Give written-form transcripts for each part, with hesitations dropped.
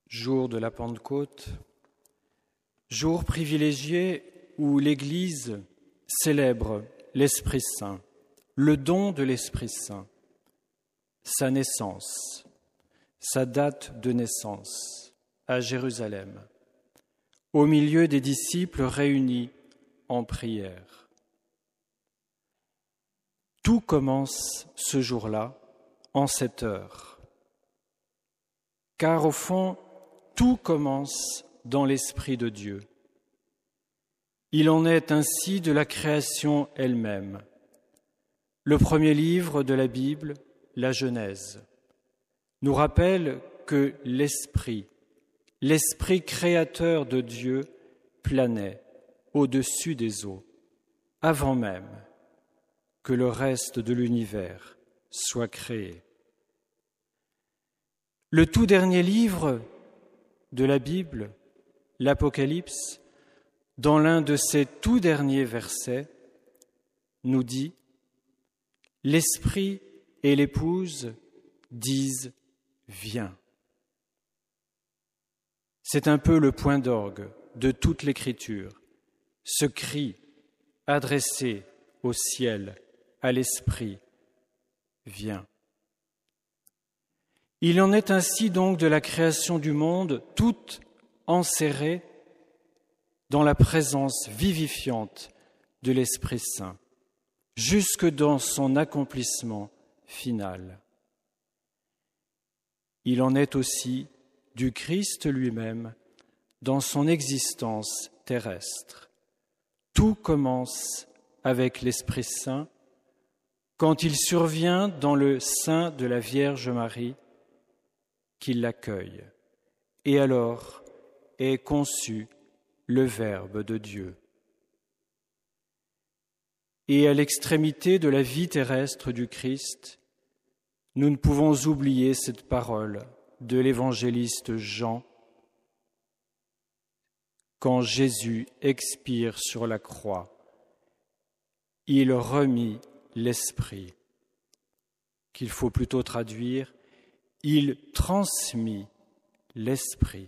Jour de la Pentecôte, jour privilégié où l'Église célèbre l'Esprit Saint, le don de l'Esprit Saint, sa naissance, sa date de naissance à Jérusalem, au milieu des disciples réunis en prière. Tout commence ce jour-là, en cette heure, car au fond, tout commence dans l'Esprit de Dieu. Il en est ainsi de la création elle-même. Le premier livre de la Bible, la Genèse, nous rappelle que l'Esprit créateur de Dieu, planait au-dessus des eaux, avant même que le reste de l'univers soit créé. Le tout dernier livre de la Bible, l'Apocalypse, dans l'un de ses tout derniers versets, nous dit « L'Esprit et l'Épouse disent « Viens ». C'est un peu le point d'orgue de toute l'Écriture, ce cri adressé au ciel, à l'Esprit « Viens ». Il en est ainsi donc de la création du monde, toute enserrée dans la présence vivifiante de l'Esprit Saint, jusque dans son accomplissement final. Il en est aussi du Christ lui-même dans son existence terrestre. Tout commence avec l'Esprit Saint quand il survient dans le sein de la Vierge Marie, qu'il l'accueille, et alors est conçu le Verbe de Dieu. Et à l'extrémité de la vie terrestre du Christ, nous ne pouvons oublier cette parole de l'évangéliste Jean, quand Jésus expire sur la croix, il remit l'Esprit, qu'il faut plutôt traduire, il transmit l'Esprit.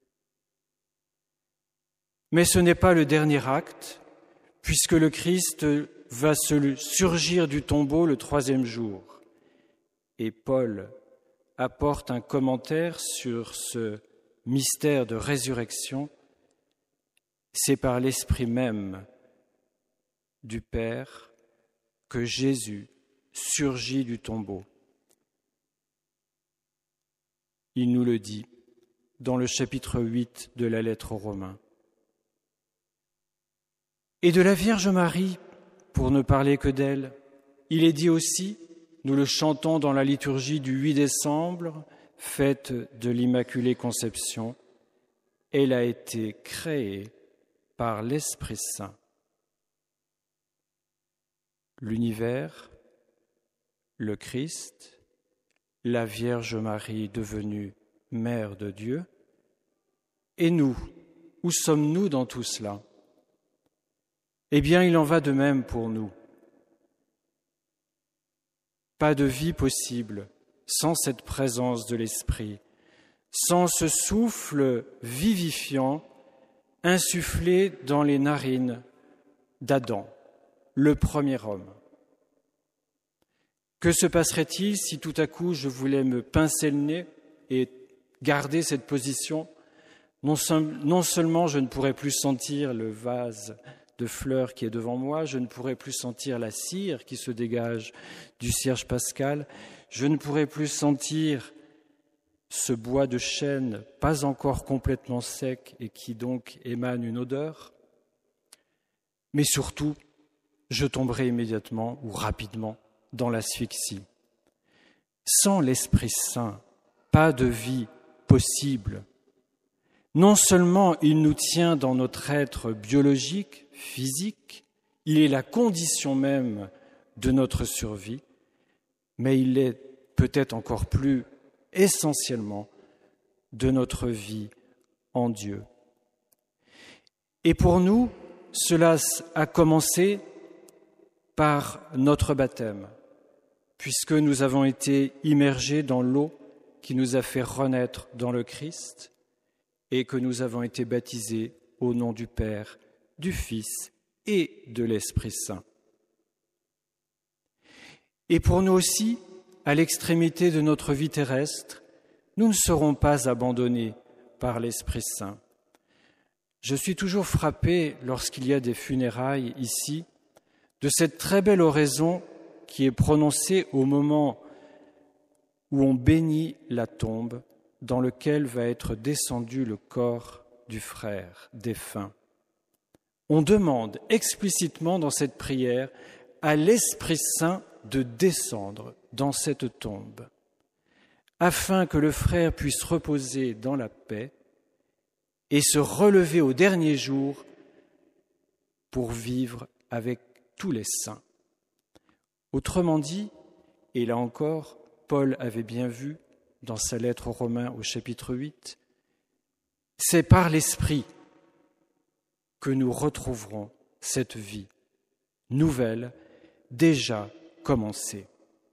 Mais ce n'est pas le dernier acte, puisque le Christ va se surgir du tombeau le 3e jour. Et Paul apporte un commentaire sur ce mystère de résurrection. C'est par l'Esprit même du Père que Jésus surgit du tombeau. Il nous le dit dans le chapitre 8 de la lettre aux Romains. Et de la Vierge Marie, pour ne parler que d'elle, il est dit aussi, nous le chantons dans la liturgie du 8 décembre, fête de l'Immaculée Conception, elle a été créée par l'Esprit Saint. L'univers, le Christ, la Vierge Marie devenue Mère de Dieu. Et nous, où sommes-nous dans tout cela ? Eh bien, il en va de même pour nous. Pas de vie possible sans cette présence de l'Esprit, sans ce souffle vivifiant insufflé dans les narines d'Adam, le premier homme. Que se passerait-il si tout à coup je voulais me pincer le nez et garder cette position ? Non seulement je ne pourrais plus sentir le vase de fleurs qui est devant moi, je ne pourrais plus sentir la cire qui se dégage du cierge pascal, je ne pourrais plus sentir ce bois de chêne pas encore complètement sec et qui donc émane une odeur, mais surtout, je tomberai immédiatement ou rapidement dans l'asphyxie. Sans l'Esprit Saint, pas de vie possible. Non seulement il nous tient dans notre être biologique, physique, il est la condition même de notre survie, mais il est peut-être encore plus essentiellement de notre vie en Dieu. Et pour nous, cela a commencé par notre baptême, puisque nous avons été immergés dans l'eau qui nous a fait renaître dans le Christ. et que nous avons été baptisés au nom du Père, du Fils et de l'Esprit Saint. Et pour nous aussi, à l'extrémité de notre vie terrestre, nous ne serons pas abandonnés par l'Esprit Saint. Je suis toujours frappé, lorsqu'il y a des funérailles ici, de cette très belle oraison qui est prononcée au moment où on bénit la tombe dans lequel va être descendu le corps du frère défunt. On demande explicitement dans cette prière à l'Esprit Saint de descendre dans cette tombe, afin que le frère puisse reposer dans la paix et se relever au dernier jour pour vivre avec tous les saints. Autrement dit, et là encore, Paul avait bien vu dans sa lettre aux Romains au chapitre 8, c'est par l'Esprit que nous retrouverons cette vie nouvelle déjà commencée.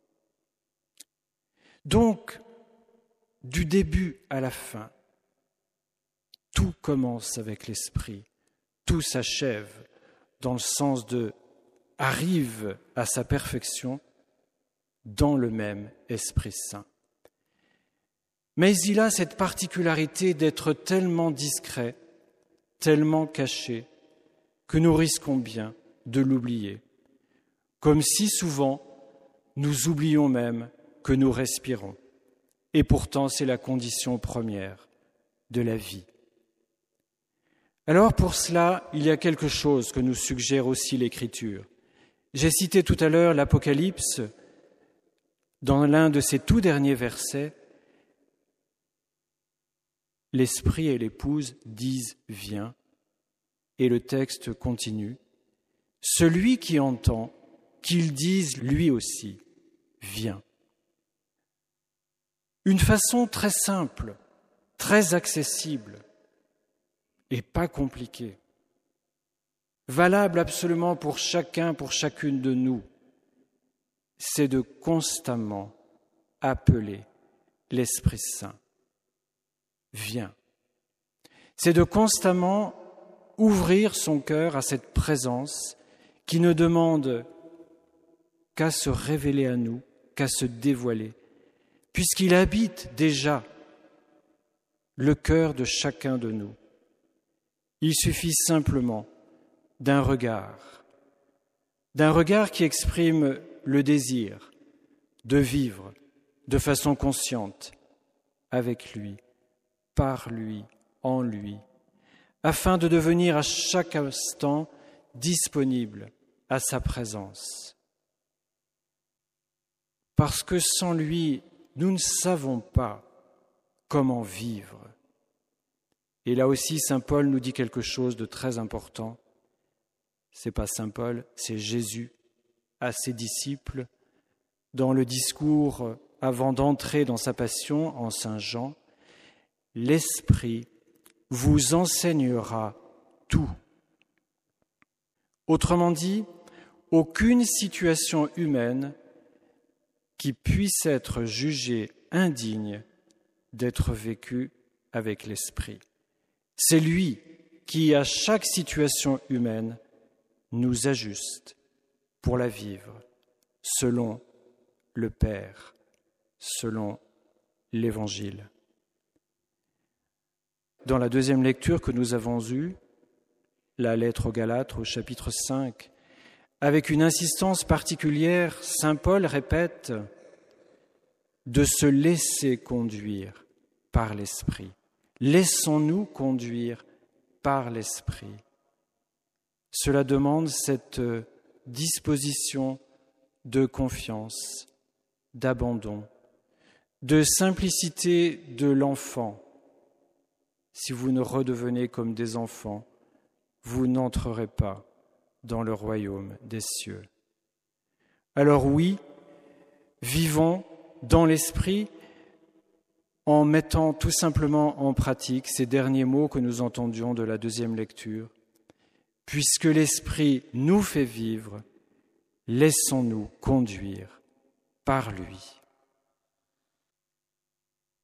Donc, du début à la fin, tout commence avec l'Esprit, tout s'achève dans le sens de arrive à sa perfection dans le même Esprit Saint. Mais il a cette particularité d'être tellement discret, tellement caché, que nous risquons bien de l'oublier, comme si souvent nous oublions même que nous respirons. Et pourtant, c'est la condition première de la vie. Alors pour cela, il y a quelque chose que nous suggère aussi l'Écriture. J'ai cité tout à l'heure l'Apocalypse. Dans l'un de ses tout derniers versets, l'Esprit et l'épouse disent « Viens ». Et le texte continue. Celui qui entend, qu'il dise lui aussi « Viens ». Une façon très simple, très accessible et pas compliquée, valable absolument pour chacun, pour chacune de nous, c'est de constamment appeler l'Esprit Saint. Viens. C'est de constamment ouvrir son cœur à cette présence qui ne demande qu'à se révéler à nous, qu'à se dévoiler, puisqu'il habite déjà le cœur de chacun de nous. Il suffit simplement d'un regard qui exprime le désir de vivre de façon consciente avec lui, par lui, en lui, afin de devenir à chaque instant disponible à sa présence. Parce que sans lui, nous ne savons pas comment vivre. Et là aussi, saint Paul nous dit quelque chose de très important. C'est pas saint Paul, c'est Jésus à ses disciples dans le discours avant d'entrer dans sa passion en saint Jean. L'Esprit vous enseignera tout. Autrement dit, aucune situation humaine qui puisse être jugée indigne d'être vécue avec l'Esprit. C'est lui qui, à chaque situation humaine, nous ajuste pour la vivre selon le Père, selon l'Évangile. Dans la deuxième lecture que nous avons eue, la lettre aux Galates au chapitre 5, avec une insistance particulière, saint Paul répète de se laisser conduire par l'Esprit. Laissons-nous conduire par l'Esprit. Cela demande cette disposition de confiance, d'abandon, de simplicité de l'enfant. Si vous ne redevenez comme des enfants, vous n'entrerez pas dans le royaume des cieux. Alors oui, vivons dans l'Esprit en mettant tout simplement en pratique ces derniers mots que nous entendions de la deuxième lecture. Puisque l'Esprit nous fait vivre, laissons-nous conduire par lui.